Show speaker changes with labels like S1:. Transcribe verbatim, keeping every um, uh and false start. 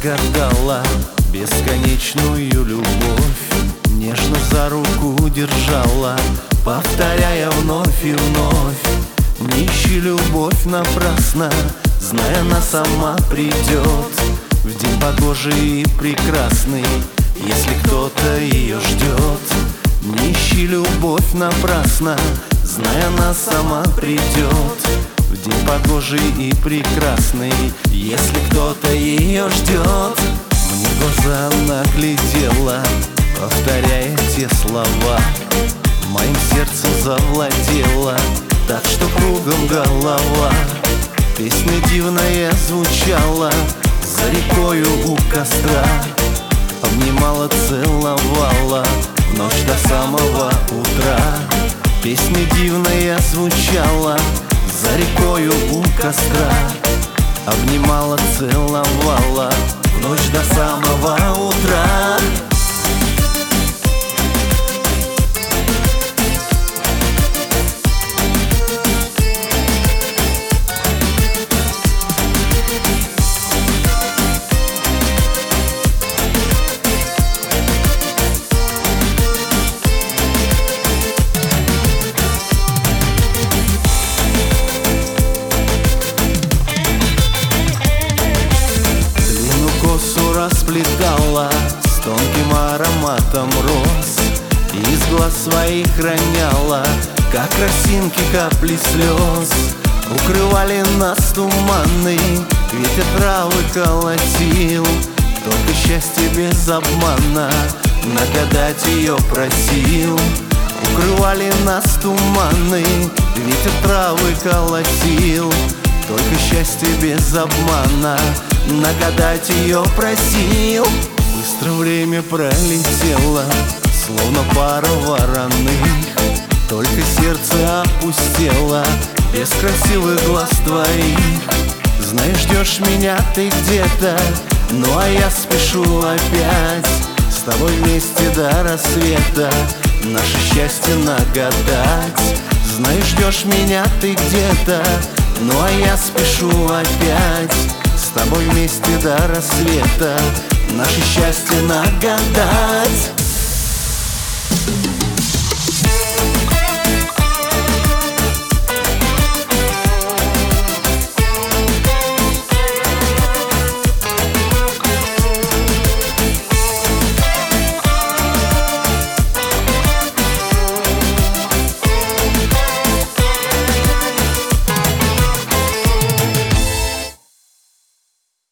S1: загадала бесконечную любовь, нежно за руку держала, повторяя вновь и вновь: не ищи любовь напрасно, зная, она сама придет в день погожий и прекрасный, если кто-то ее ждет. Не ищи любовь напрасно, зная, она сама придет в день погожий и прекрасный, если кто-то ее ждет. Мне в глаза она глядела, повторяя те слова, моим сердцем завладела, так что кругом голова. Песня дивная звучала за рекою у костра, обнимала, целовала в ночь до самого утра. Песня дивная звучала за рекою у костра, обнимала, целовала в ночь до самого утра. Расплетала с тонким ароматом роз, и из глаз своих роняла, как росинки, капли слез. Укрывали нас туманный, ветер травы колотил, только счастье без обмана нагадать ее просил. Укрывали нас туманный, ветер травы колотил, только счастье без обмана нагадать ее просил. Быстро время пролетело, словно пара вороных, только сердце опустело без красивых глаз твоих. Знаешь, ждешь меня ты где-то, ну а я спешу опять с тобой вместе до рассвета наше счастье нагадать. Знаешь, ждешь меня ты где-то, ну а я спешу опять с тобой вместе до рассвета наше счастье нагадать.